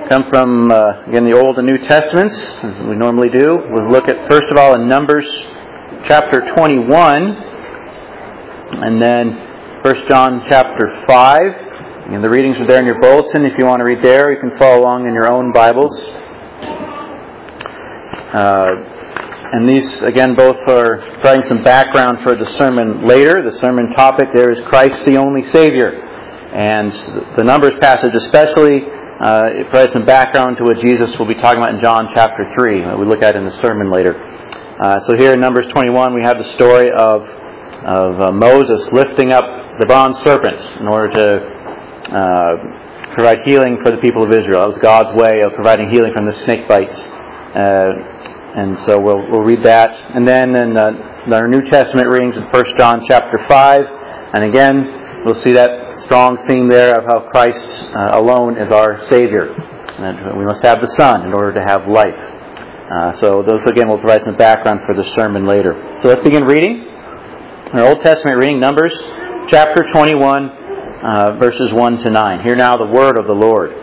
come from, again, the Old and New Testaments, as we normally do. We'll look at, first of all, in Numbers chapter 21, and then 1 John chapter 5. And the readings are there in your bulletin. If you want to read there, you can follow along in your own Bibles. And these, again, both are providing some background for the sermon later. The sermon topic there is Christ the only Savior. And the Numbers passage especially, it provides some background to what Jesus will be talking about in John chapter 3, that we look at in the sermon later. So here in Numbers 21, we have the story of Moses lifting up the bronze serpent in order to provide healing for the people of Israel. That was God's way of providing healing from the snake bites. And so we'll read that. And then in our New Testament readings in 1 John chapter 5, and again, we'll see that strong theme there of how Christ alone is our Savior. And we must have the Son in order to have life. So those, again, will provide some background for the sermon later. So let's begin reading. Our Old Testament reading, Numbers chapter 21, verses 1 to 9. Hear now the word of the Lord.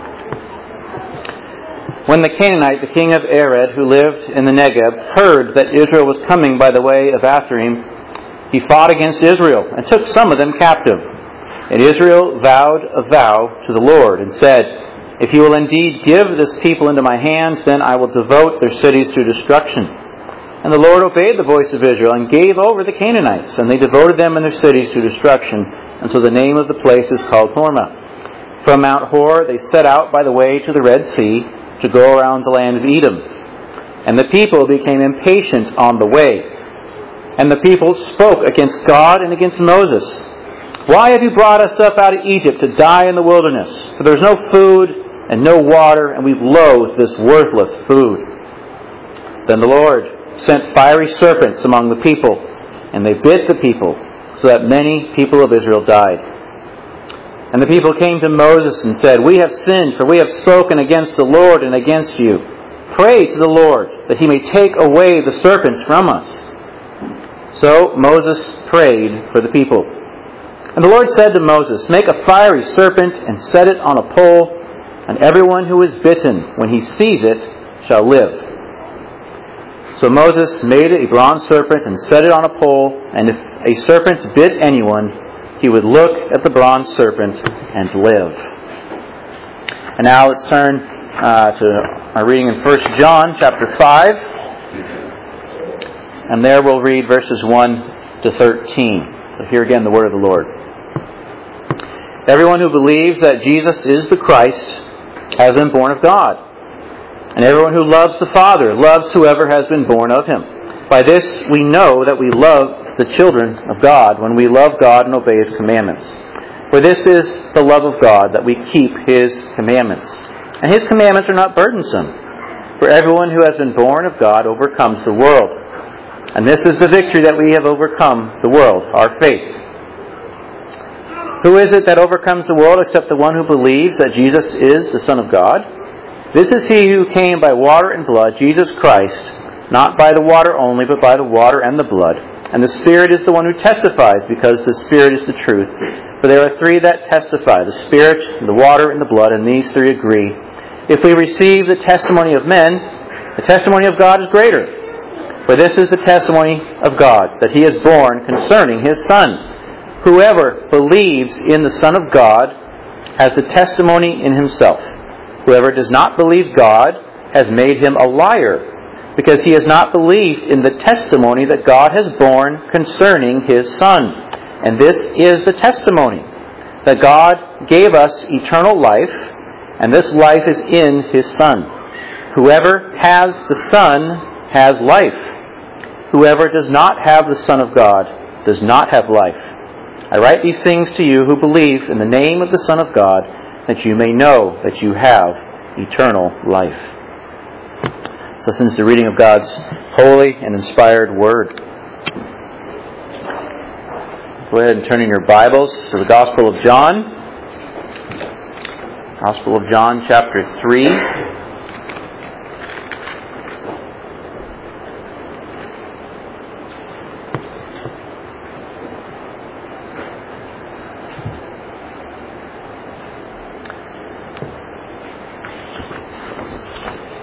When the Canaanite, the king of Arad, who lived in the Negeb, heard that Israel was coming by the way of Atharim, he fought against Israel and took some of them captive. And Israel vowed a vow to the Lord and said, "If you will indeed give this people into my hands, then I will devote their cities to destruction." And the Lord obeyed the voice of Israel and gave over the Canaanites, and they devoted them and their cities to destruction. And so the name of the place is called Hormah. From Mount Hor they set out by the way to the Red Sea to go around the land of Edom. And the people became impatient on the way. And the people spoke against God and against Moses. "Why have you brought us up out of Egypt to die in the wilderness? For there is no food and no water, and we've loathed this worthless food." Then the Lord sent fiery serpents among the people, and they bit the people, so that many people of Israel died. And the people came to Moses and said, "We have sinned, for we have spoken against the Lord and against you. Pray to the Lord, that he may take away the serpents from us." So Moses prayed for the people. And the Lord said to Moses, "Make a fiery serpent and set it on a pole, and everyone who is bitten, when he sees it, shall live." So Moses made a bronze serpent and set it on a pole, and if a serpent bit anyone, he would look at the bronze serpent and live. And now let's turn to our reading in 1 John chapter 5. And there we'll read verses 1 to 13. So here again the word of the Lord. "Everyone who believes that Jesus is the Christ has been born of God. And everyone who loves the Father loves whoever has been born of him. By this we know that we love the children of God, when we love God and obey His commandments. For this is the love of God, that we keep His commandments. And His commandments are not burdensome. For everyone who has been born of God overcomes the world. And this is the victory that we have overcome the world, our faith. Who is it that overcomes the world except the one who believes that Jesus is the Son of God? This is He who came by water and blood, Jesus Christ, not by the water only, but by the water and the blood. And the Spirit is the one who testifies, because the Spirit is the truth. For there are three that testify, the Spirit, the water, and the blood, and these three agree. If we receive the testimony of men, the testimony of God is greater. For this is the testimony of God, that He is born concerning His Son. Whoever believes in the Son of God has the testimony in himself. Whoever does not believe God has made him a liar, because he has not believed in the testimony that God has borne concerning His Son. And this is the testimony, that God gave us eternal life, and this life is in His Son. Whoever has the Son has life. Whoever does not have the Son of God does not have life. I write these things to you who believe in the name of the Son of God, that you may know that you have eternal life." So listen to the reading of God's holy and inspired Word. Go ahead and turn in your Bibles to the Gospel of John. Gospel of John, chapter 3.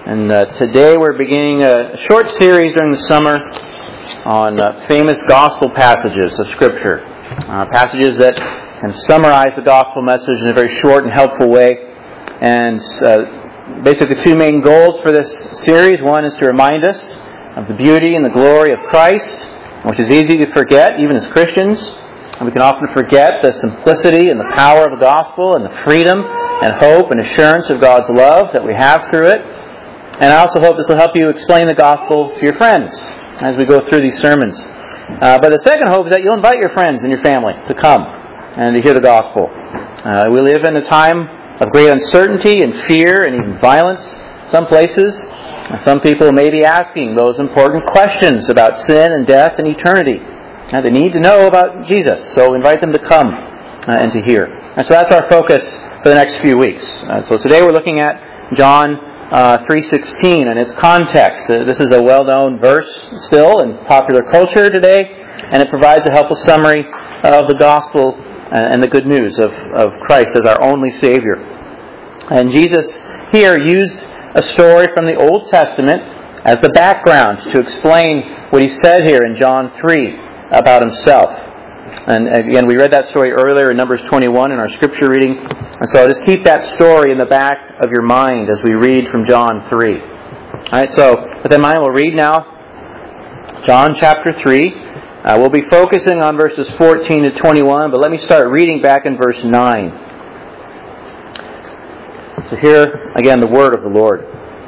And today we're beginning a short series during the summer on famous gospel passages of Scripture. Passages that can summarize the gospel message in a very short and helpful way. And basically two main goals for this series. One is to remind us of the beauty and the glory of Christ, which is easy to forget even as Christians. And we can often forget the simplicity and the power of the gospel and the freedom and hope and assurance of God's love that we have through it. And I also hope this will help you explain the gospel to your friends as we go through these sermons. But the second hope is that you'll invite your friends and your family to come and to hear the gospel. We live in a time of great uncertainty and fear and even violence in some places. Some people may be asking those important questions about sin and death and eternity. And they need to know about Jesus, so invite them to come and to hear. And so that's our focus for the next few weeks. So today we're looking at John 3:16 and its context. This is a well-known verse still in popular culture today, and it provides a helpful summary of the gospel and the good news of Christ as our only Savior. And Jesus here used a story from the Old Testament as the background to explain what he said here in John 3 about himself. And again, we read that story earlier in Numbers 21 in our scripture reading. And so just keep that story in the back of your mind as we read from John 3. Alright, so with that in mind, we'll read now John chapter 3. We'll be focusing on verses 14 to 21, but let me start reading back in verse 9. So here, again, the word of the Lord.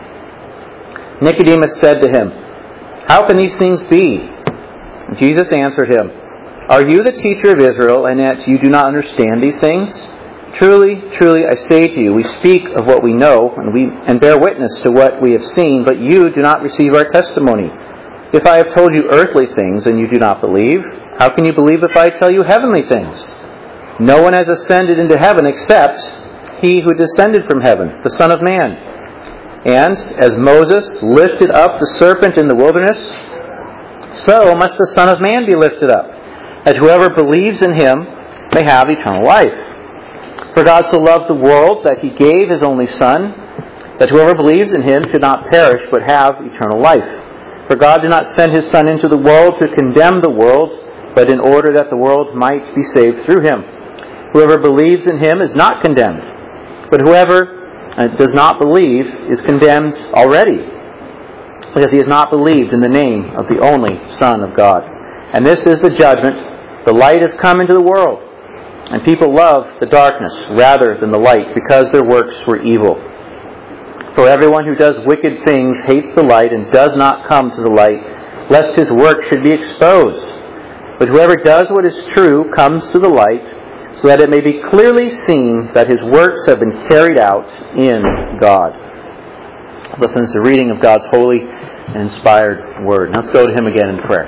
Nicodemus said to him, "How can these things be?" And Jesus answered him, "Are you the teacher of Israel, and yet you do not understand these things? Truly, truly, I say to you, we speak of what we know, and bear witness to what we have seen, but you do not receive our testimony. If I have told you earthly things, and you do not believe, how can you believe if I tell you heavenly things? No one has ascended into heaven except he who descended from heaven, the Son of Man. And as Moses lifted up the serpent in the wilderness, so must the Son of Man be lifted up, that whoever believes in him may have eternal life. For God so loved the world that he gave his only Son, that whoever believes in him should not perish but have eternal life. For God did not send his Son into the world to condemn the world, but in order that the world might be saved through him. Whoever believes in him is not condemned, but whoever does not believe is condemned already, because he has not believed in the name of the only Son of God. And this is the judgment. The light has come into the world, and people love the darkness rather than the light, because their works were evil. For everyone who does wicked things hates the light and does not come to the light, lest his work should be exposed. But whoever does what is true comes to the light, so that it may be clearly seen that his works have been carried out in God." Listen to the reading of God's holy and inspired word. Now let's go to him again in prayer.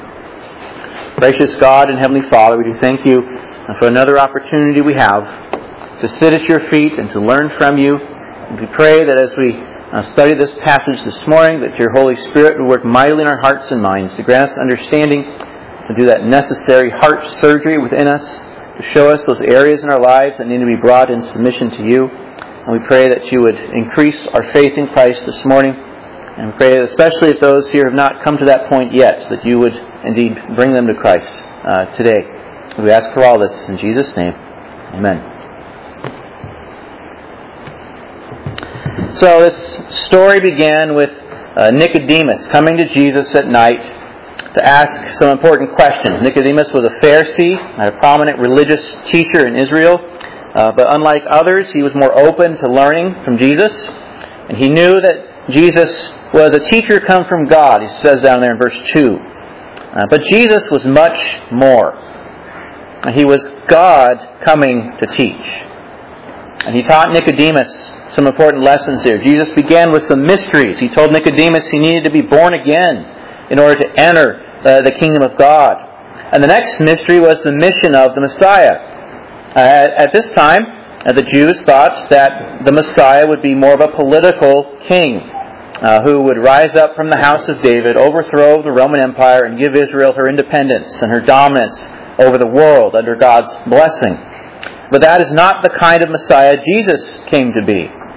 Gracious God and Heavenly Father, we do thank you for another opportunity we have to sit at your feet and to learn from you. And we pray that as we study this passage this morning, that your Holy Spirit would work mightily in our hearts and minds to grant us understanding, to do that necessary heart surgery within us, to show us those areas in our lives that need to be brought in submission to you. And we pray that you would increase our faith in Christ this morning. And we pray that especially if those here have not come to that point yet, that you would indeed bring them to Christ today. We ask for all this in Jesus' name. Amen. So this story began with Nicodemus coming to Jesus at night to ask some important questions. Nicodemus was a Pharisee, a prominent religious teacher in Israel. But unlike others, he was more open to learning from Jesus. And he knew that Jesus was a teacher come from God, he says down there in verse 2. But Jesus was much more. He was God coming to teach. And he taught Nicodemus some important lessons here. Jesus began with some mysteries. He told Nicodemus he needed to be born again in order to enter the kingdom of God. And the next mystery was the mission of the Messiah. At this time, the Jews thought that the Messiah would be more of a political king who would rise up from the house of David, overthrow the Roman Empire, and give Israel her independence and her dominance over the world under God's blessing. But that is not the kind of Messiah Jesus came to be.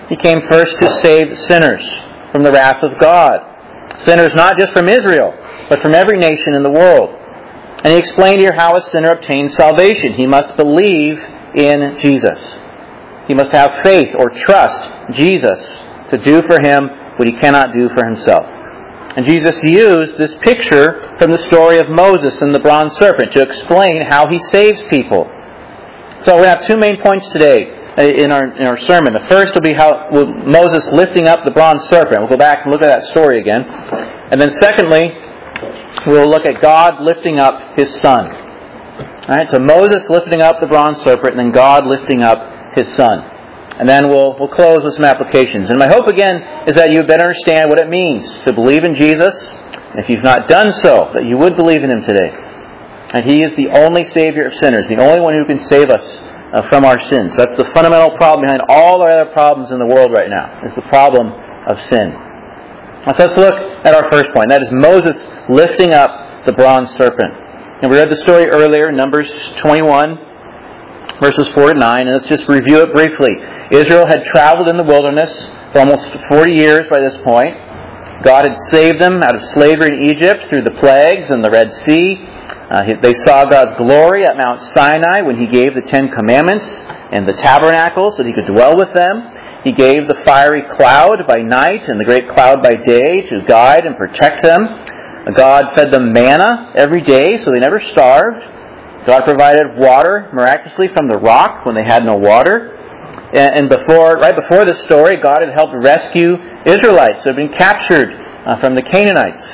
He came first to save sinners from the wrath of God. Sinners not just from Israel, but from every nation in the world. And he explained here how a sinner obtains salvation. He must believe in Jesus. He must have faith or trust Jesus to do for him what he cannot do for himself. And Jesus used this picture from the story of Moses and the bronze serpent to explain how he saves people. So we have two main points today in our sermon. The first will be how Moses lifting up the bronze serpent. We'll go back and look at that story again. And then secondly, we'll look at God lifting up His Son. All right, so Moses lifting up the bronze serpent, and then God lifting up His Son. And then we'll close with some applications. And my hope again is that you better understand what it means to believe in Jesus. And if you've not done so, that you would believe in Him today. And He is the only Savior of sinners, the only one who can save us from our sins. That's the fundamental problem behind all our other problems in the world right now, is the problem of sin. So let's look at our first point. That is Moses lifting up the bronze serpent. And we read the story earlier, Numbers 21, verses 4 to 9. And let's just review it briefly. Israel had traveled in the wilderness for almost 40 years by this point. God had saved them out of slavery in Egypt through the plagues and the Red Sea. They saw God's glory at Mount Sinai when He gave the Ten Commandments and the tabernacle so that He could dwell with them. He gave the fiery cloud by night and the great cloud by day to guide and protect them. God fed them manna every day so they never starved. God provided water miraculously from the rock when they had no water. And right before this story, God had helped rescue Israelites who had been captured from the Canaanites.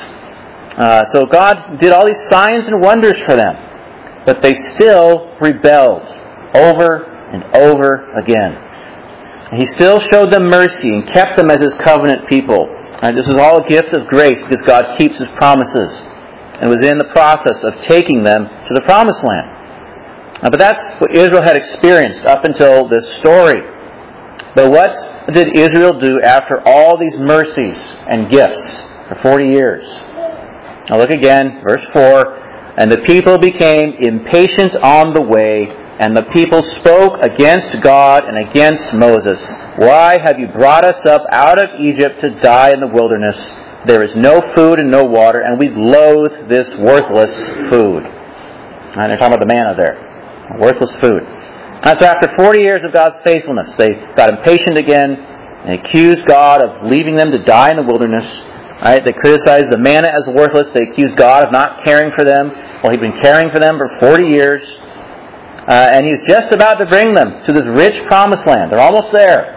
So God did all these signs and wonders for them. But they still rebelled over and over again. He still showed them mercy and kept them as His covenant people. This is all a gift of grace because God keeps His promises and was in the process of taking them to the promised land. But that's what Israel had experienced up until this story. But what did Israel do after all these mercies and gifts for 40 years? Now look again, verse 4. And the people became impatient on the way, and the people spoke against God and against Moses. Why have you brought us up out of Egypt to die in the wilderness? There is no food and no water, and we loathe this worthless food. And they're talking about the manna there. Worthless food. So after 40 years of God's faithfulness, they got impatient again. They accused God of leaving them to die in the wilderness. Right? They criticized the manna as worthless. They accused God of not caring for them. Well, He'd been caring for them for 40 years. And He's just about to bring them to this rich promised land. They're almost there.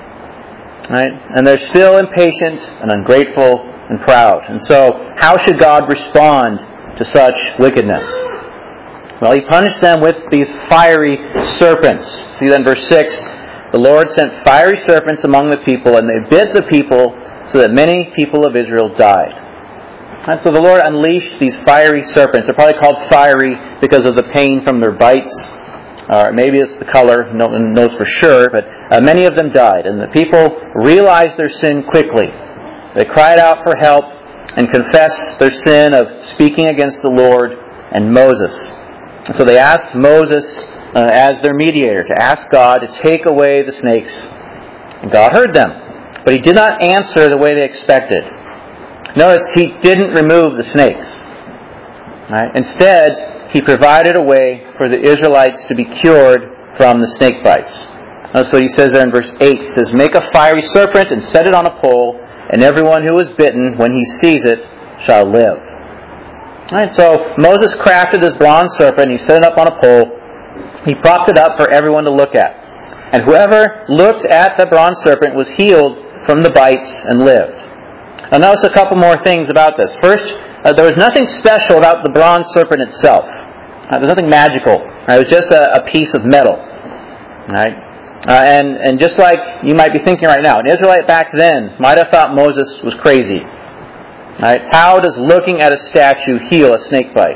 Right? And they're still impatient and ungrateful and proud. And so, how should God respond to such wickedness? Well, He punished them with these fiery serpents. See then verse 6. The Lord sent fiery serpents among the people, and they bit the people, so that many people of Israel died. And so the Lord unleashed these fiery serpents. They're probably called fiery because of the pain from their bites. Or maybe it's the color. No one knows for sure. But many of them died. And the people realized their sin quickly. They cried out for help and confessed their sin of speaking against the Lord and Moses. And so they asked Moses as their mediator to ask God to take away the snakes. And God heard them. But He did not answer the way they expected. Notice He didn't remove the snakes. Right? Instead, He provided a way for the Israelites to be cured from the snake bites. That's what He says there in verse 8. He says, "Make a fiery serpent and set it on a pole, and everyone who is bitten, when he sees it, shall live." Right, so Moses crafted this bronze serpent. He set it up on a pole. He propped it up for everyone to look at. And whoever looked at the bronze serpent was healed from the bites and lived. Now notice a couple more things about this. First, there was nothing special about the bronze serpent itself. There's nothing magical. It was just a piece of metal. Right? And just like you might be thinking right now, an Israelite back then might have thought Moses was crazy. Right? How does looking at a statue heal a snake bite?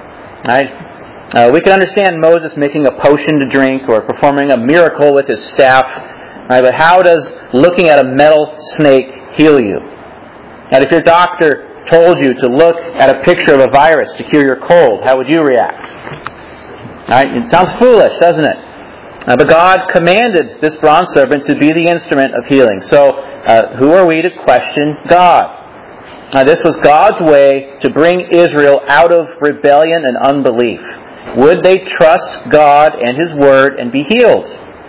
Right? We can understand Moses making a potion to drink or performing a miracle with his staff. Right? But how does looking at a metal snake heal you? And if your doctor told you to look at a picture of a virus to cure your cold, how would you react? Right? It sounds foolish, doesn't it? But God commanded this bronze serpent to be the instrument of healing. So who are we to question God? This was God's way to bring Israel out of rebellion and unbelief. Would they trust God and His Word and be healed?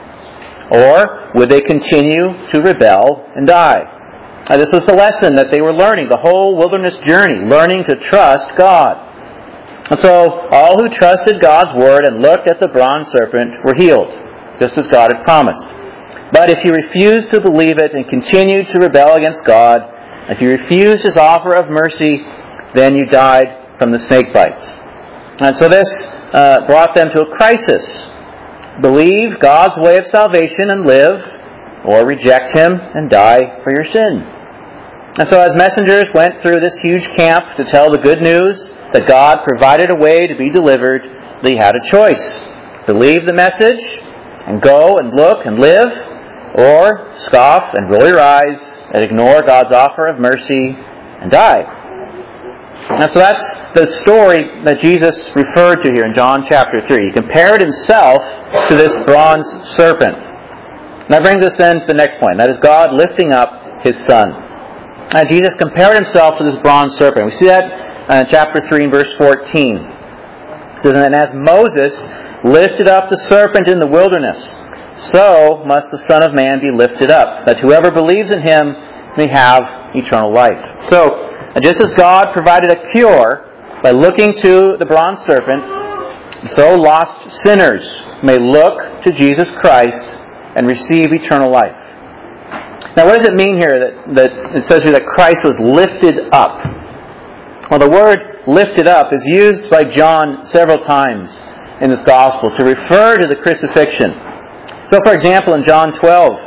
Or would they continue to rebel and die? This was the lesson that they were learning, the whole wilderness journey, learning to trust God. And so all who trusted God's Word and looked at the bronze serpent were healed, just as God had promised. But if you refused to believe it and continued to rebel against God, if you refused His offer of mercy, then you died from the snake bites. And so this brought them to a crisis. Believe God's way of salvation and live, or reject Him and die for your sin. And so as messengers went through this huge camp to tell the good news that God provided a way to be delivered, they had a choice. Believe the message and go and look and live, or scoff and roll your eyes and ignore God's offer of mercy and die. And so that's the story that Jesus referred to here in John chapter 3. He compared Himself to this bronze serpent. And that brings us then to the next point. That is God lifting up His Son. And Jesus compared Himself to this bronze serpent. We see that in chapter 3 and verse 14. It says, "And as Moses lifted up the serpent in the wilderness, so must the Son of Man be lifted up, that whoever believes in Him may have eternal life." So, just as God provided a cure by looking to the bronze serpent, so lost sinners may look to Jesus Christ and receive eternal life. Now, what does it mean here that it says here that Christ was lifted up? Well, the word lifted up is used by John several times in this gospel to refer to the crucifixion. So, for example, in John 12,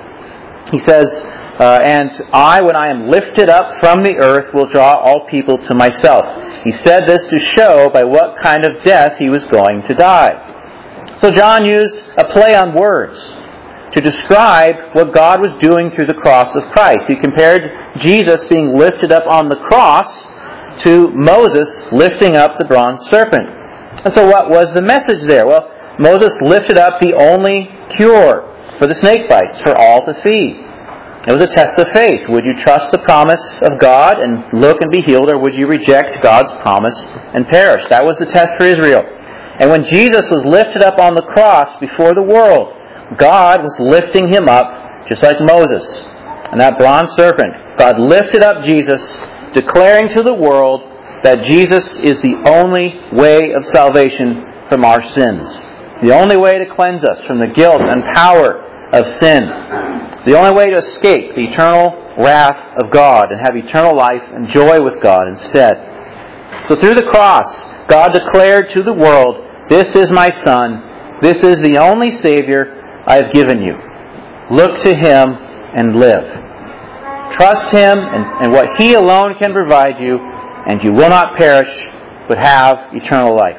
he says, "And I, when I am lifted up from the earth, will draw all people to myself." He said this to show by what kind of death He was going to die. So John used a play on words to describe what God was doing through the cross of Christ. He compared Jesus being lifted up on the cross to Moses lifting up the bronze serpent. And so what was the message there? Well, Moses lifted up the only cure for the snake bites for all to see. It was a test of faith. Would you trust the promise of God and look and be healed, or would you reject God's promise and perish? That was the test for Israel. And when Jesus was lifted up on the cross before the world, God was lifting Him up just like Moses. And that bronze serpent, God lifted up Jesus, declaring to the world that Jesus is the only way of salvation from our sins. The only way to cleanse us from the guilt and power of sin. The only way to escape the eternal wrath of God and have eternal life and joy with God instead. So through the cross, God declared to the world, "This is my Son. This is the only Savior I have given you. Look to Him and live. Trust Him and what He alone can provide you, and you will not perish, but have eternal life."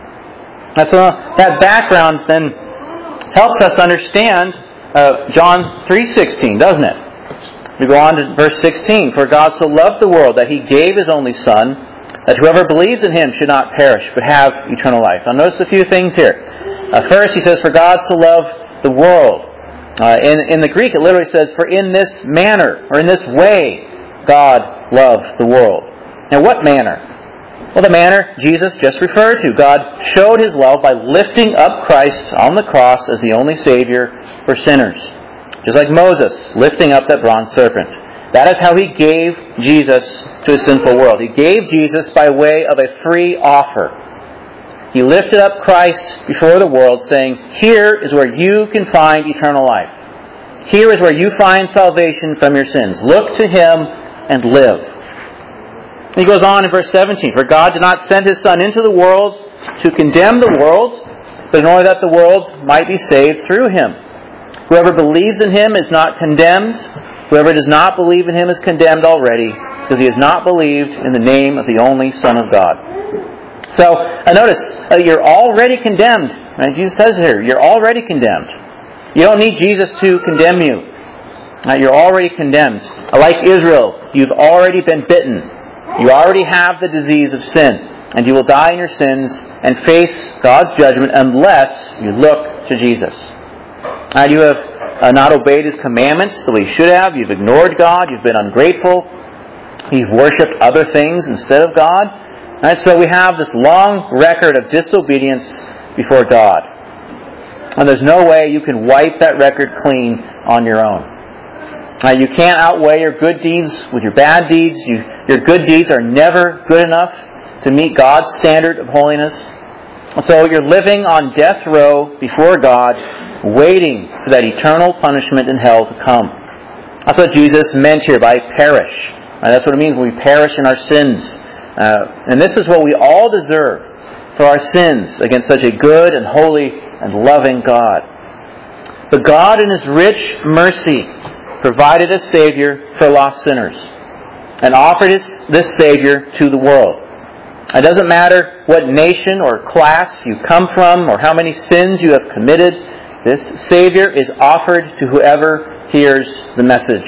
And so that background then helps us understand John 3:16, doesn't it? We go on to verse 16. "For God so loved the world that He gave His only Son, that whoever believes in Him should not perish, but have eternal life." Now notice a few things here. First, he says, "For God so loved the world." In the Greek, it literally says, "For in this manner," or in this way, God loved the world. Now what manner? Well, the manner Jesus just referred to. God showed His love by lifting up Christ on the cross as the only Savior for sinners. Just like Moses lifting up that bronze serpent. That is how He gave Jesus to a sinful world. He gave Jesus by way of a free offer. He lifted up Christ before the world, saying, "Here is where you can find eternal life. Here is where you find salvation from your sins. Look to Him and live." He goes on in verse 17, "For God did not send His Son into the world to condemn the world, but in order that the world might be saved through Him. Whoever believes in Him is not condemned. Whoever does not believe in Him is condemned already, because he has not believed in the name of the only Son of God." So, notice, you're already condemned. Right? Jesus says here, you're already condemned. You don't need Jesus to condemn you. You're already condemned. Like Israel, you've already been bitten. You already have the disease of sin. And you will die in your sins and face God's judgment unless you look to Jesus. You have not obeyed His commandments the way you should have. You've ignored God. You've been ungrateful. You've worshipped other things instead of God. And so we have this long record of disobedience before God. And there's no way you can wipe that record clean on your own. You can't outweigh your good deeds with your bad deeds. Your good deeds are never good enough to meet God's standard of holiness. And so you're living on death row before God, waiting for that eternal punishment in hell to come. That's what Jesus meant here by perish. That's what it means when we perish in our sins. And this is what we all deserve for our sins against such a good and holy and loving God. But God in His rich mercy provided a Savior for lost sinners and offered this Savior to the world. It doesn't matter what nation or class you come from or how many sins you have committed, this Savior is offered to whoever hears the message.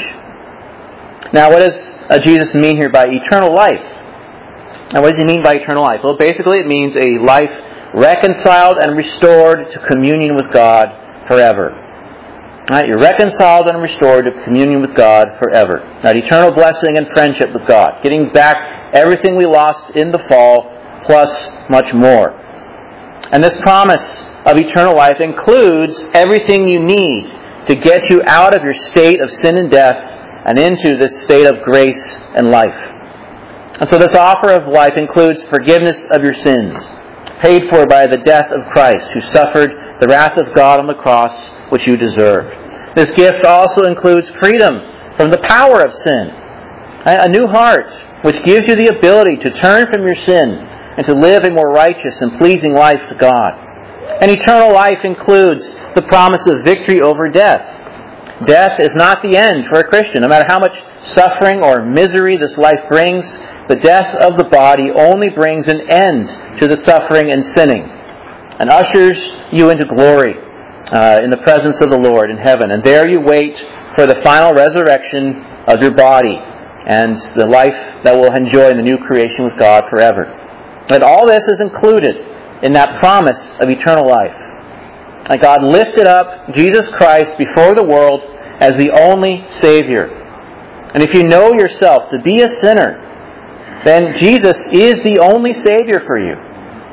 Now, what does Jesus mean here by eternal life? Now, what does He mean by eternal life? Well, basically it means a life reconciled and restored to communion with God forever. Right? You're reconciled and restored to communion with God forever. That eternal blessing and friendship with God. Getting back everything we lost in the fall, plus much more. And this promise of eternal life includes everything you need to get you out of your state of sin and death and into this state of grace and life. And so this offer of life includes forgiveness of your sins, paid for by the death of Christ, who suffered the wrath of God on the cross, which you deserved. This gift also includes freedom from the power of sin, a new heart, which gives you the ability to turn from your sin and to live a more righteous and pleasing life to God. And eternal life includes the promise of victory over death. Death is not the end for a Christian. No matter how much suffering or misery this life brings, the death of the body only brings an end to the suffering and sinning and ushers you into glory in the presence of the Lord in heaven. And there you wait for the final resurrection of your body and the life that we'll enjoy in the new creation with God forever. And all this is included in that promise of eternal life. And God lifted up Jesus Christ before the world as the only Savior. And if you know yourself to be a sinner, then Jesus is the only Savior for you.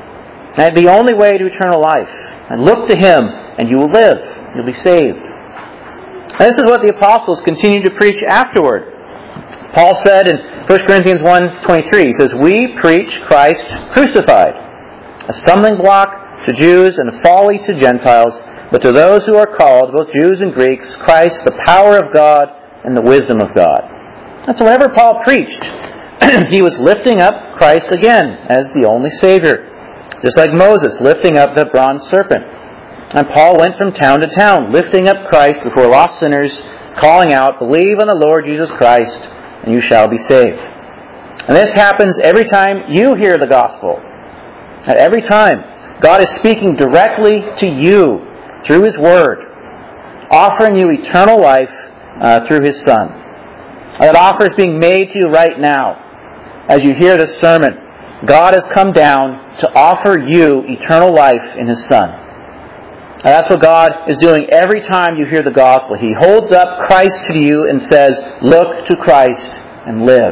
And the only way to eternal life. And look to Him and you will live. You'll be saved. And this is what the apostles continued to preach afterward. Paul said in 1 Corinthians 1:23, he says, "We preach Christ crucified, a stumbling block to Jews and a folly to Gentiles, but to those who are called, both Jews and Greeks, Christ, the power of God and the wisdom of God." That's whenever Paul preached, he was lifting up Christ again as the only Savior. Just like Moses lifting up the bronze serpent. And Paul went from town to town, lifting up Christ before lost sinners, calling out, "Believe on the Lord Jesus Christ, and you shall be saved." And this happens every time you hear the gospel. At every time, God is speaking directly to you through His Word, offering you eternal life through His Son. That offer is being made to you right now. As you hear this sermon, God has come down to offer you eternal life in His Son. And that's what God is doing every time you hear the gospel. He holds up Christ to you and says, "Look to Christ and live."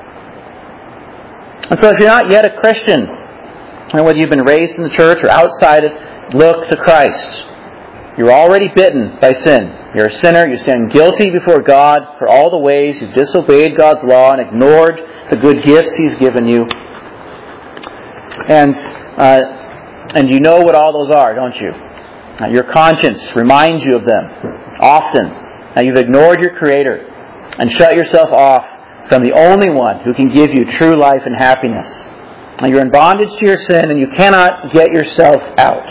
And so if you're not yet a Christian, and whether you've been raised in the church or outside it, look to Christ. You're already bitten by sin. You're a sinner. You stand guilty before God for all the ways you've disobeyed God's law and ignored the good gifts He's given you. And you know what all those are, don't you? Your conscience reminds you of them often. Now you've ignored your Creator and shut yourself off from the only one who can give you true life and happiness. Now you're in bondage to your sin and you cannot get yourself out.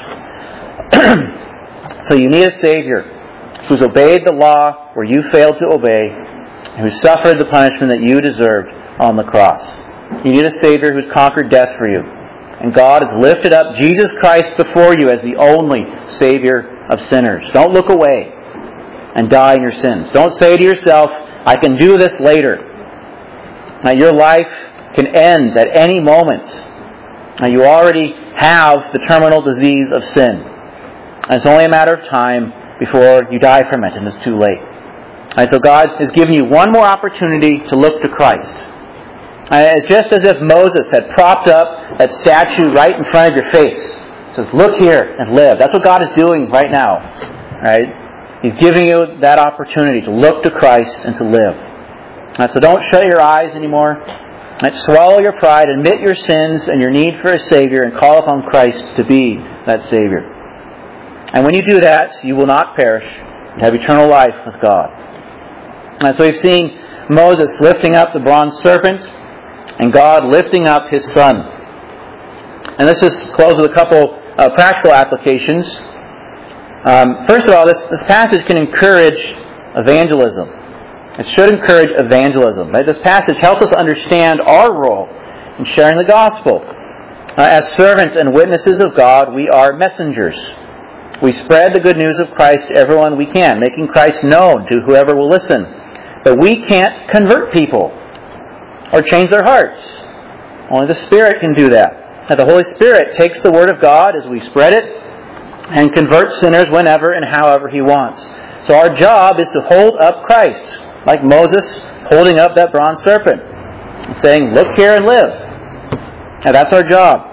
So you need a Savior who's obeyed the law where you failed to obey, and who suffered the punishment that you deserved on the cross. You need a Savior who's conquered death for you. And God has lifted up Jesus Christ before you as the only Savior of sinners. Don't look away and die in your sins. Don't say to yourself, "I can do this later." Now, your life can end at any moment. Now, you already have the terminal disease of sin. And it's only a matter of time before you die from it and it's too late. And so God is giving you one more opportunity to look to Christ. It's just as if Moses had propped up that statue right in front of your face. It says, look here and live. That's what God is doing right now. Right? He's giving you that opportunity to look to Christ and to live. So don't shut your eyes anymore. Swallow your pride, admit your sins and your need for a Savior, and call upon Christ to be that Savior. And when you do that, you will not perish and have eternal life with God. And so we've seen Moses lifting up the bronze serpent and God lifting up His Son. And let's just close with a couple practical applications. First of all, this passage can encourage evangelism. It should encourage evangelism. Right? This passage helps us understand our role in sharing the gospel. As servants and witnesses of God, we are messengers. We spread the good news of Christ to everyone we can, making Christ known to whoever will listen. But we can't convert people or change their hearts. Only the Spirit can do that. Now, the Holy Spirit takes the Word of God as we spread it and converts sinners whenever and however He wants. So our job is to hold up Christ, like Moses holding up that bronze serpent and saying, look here and live. Now that's our job.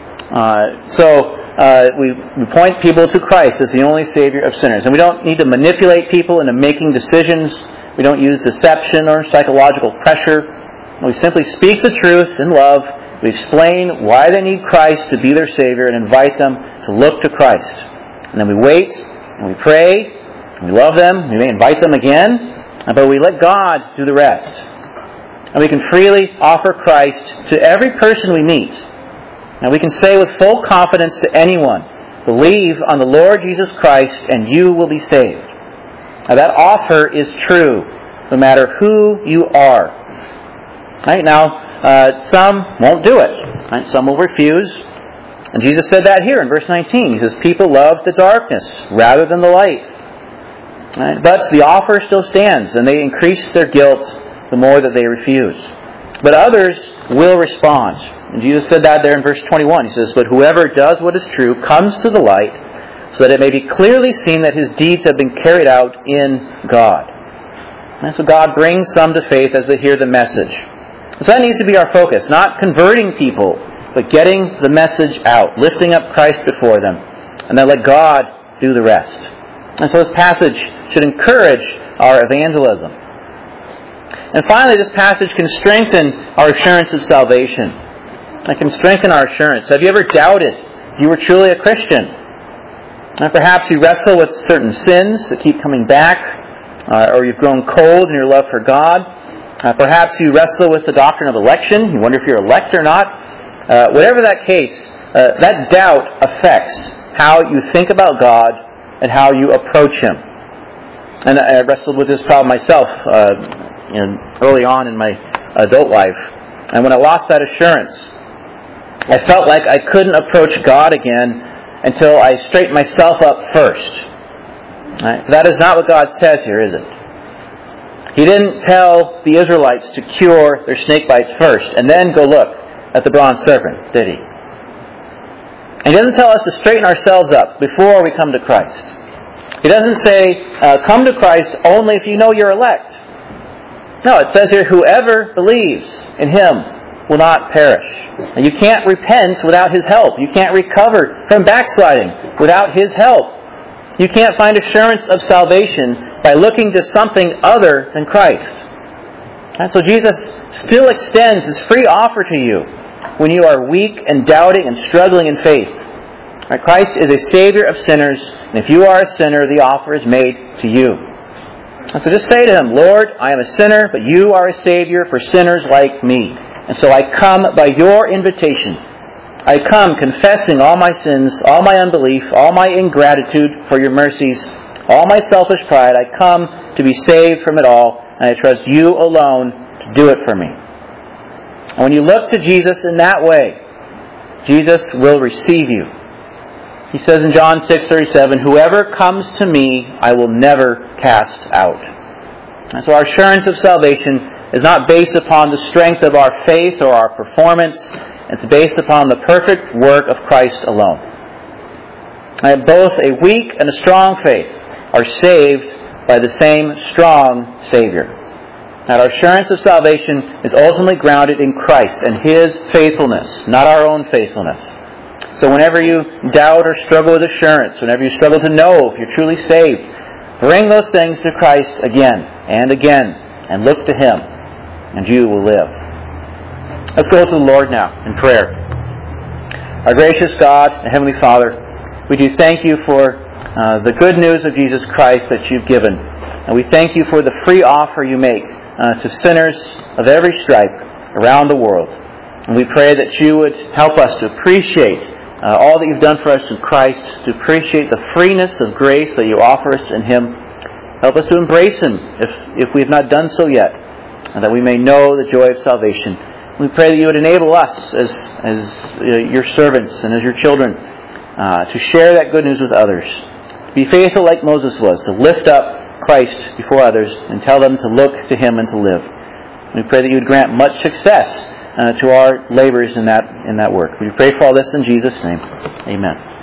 We point people to Christ as the only Savior of sinners. And we don't need to manipulate people into making decisions. We don't use deception or psychological pressure. We simply speak the truth in love. We explain why they need Christ to be their Savior and invite them to look to Christ. And then we wait and we pray and we love them. We may invite them again. But we let God do the rest. And we can freely offer Christ to every person we meet. And we can say with full confidence to anyone, believe on the Lord Jesus Christ and you will be saved. Now that offer is true, no matter who you are. Right? Now, some won't do it. Right? Some will refuse. And Jesus said that here in verse 19. He says, people love the darkness rather than the light. Right? But the offer still stands, and they increase their guilt the more that they refuse. But others will respond. And Jesus said that there in verse 21. He says, but whoever does what is true comes to the light, so that it may be clearly seen that his deeds have been carried out in God. And so God brings some to faith as they hear the message. So that needs to be our focus, not converting people, but getting the message out, lifting up Christ before them, and then let God do the rest. And so this passage should encourage our evangelism. And finally, this passage can strengthen our assurance of salvation. It can strengthen our assurance. Have you ever doubted if you were truly a Christian? And perhaps you wrestle with certain sins that keep coming back, or you've grown cold in your love for God. Perhaps you wrestle with the doctrine of election. You wonder if you're elect or not. Whatever that case, that doubt affects how you think about God and how you approach Him. And I wrestled with this problem myself early on in my adult life. And when I lost that assurance, I felt like I couldn't approach God again until I straightened myself up first. Right? That is not what God says here, is it? He didn't tell the Israelites to cure their snake bites first and then go look at the bronze serpent, did He? And He doesn't tell us to straighten ourselves up before we come to Christ. He doesn't say, come to Christ only if you know you're elect. No, it says here, whoever believes in Him will not perish. And you can't repent without His help. You can't recover from backsliding without His help. You can't find assurance of salvation by looking to something other than Christ. And so Jesus still extends His free offer to you when you are weak and doubting and struggling in faith. Right? Christ is a Savior of sinners, and if you are a sinner, the offer is made to you. And so just say to Him, Lord, I am a sinner, but You are a Savior for sinners like me. And so I come by Your invitation. I come confessing all my sins, all my unbelief, all my ingratitude for Your mercies, all my selfish pride. I come to be saved from it all, and I trust You alone to do it for me. And when you look to Jesus in that way, Jesus will receive you. He says in John 6:37, whoever comes to me, I will never cast out. And so our assurance of salvation is not based upon the strength of our faith or our performance. It's based upon the perfect work of Christ alone. I have both a weak and a strong faith are saved by the same strong Savior. That our assurance of salvation is ultimately grounded in Christ and His faithfulness, not our own faithfulness. So whenever you doubt or struggle with assurance, whenever you struggle to know if you're truly saved, bring those things to Christ again and again and look to Him, and you will live. Let's go to the Lord now in prayer. Our gracious God and Heavenly Father, we do thank You for the good news of Jesus Christ that You've given. And we thank You for the free offer You make to sinners of every stripe around the world. And we pray that You would help us to appreciate all that You've done for us in Christ, to appreciate the freeness of grace that You offer us in Him. Help us to embrace Him if we have not done so yet, and that we may know the joy of salvation. We pray that You would enable us as Your servants and as Your children to share that good news with others. To be faithful like Moses was, to lift up Christ before others and tell them to look to Him and to live. We pray that You would grant much success to our labors in that work. We pray for all this in Jesus' name. Amen.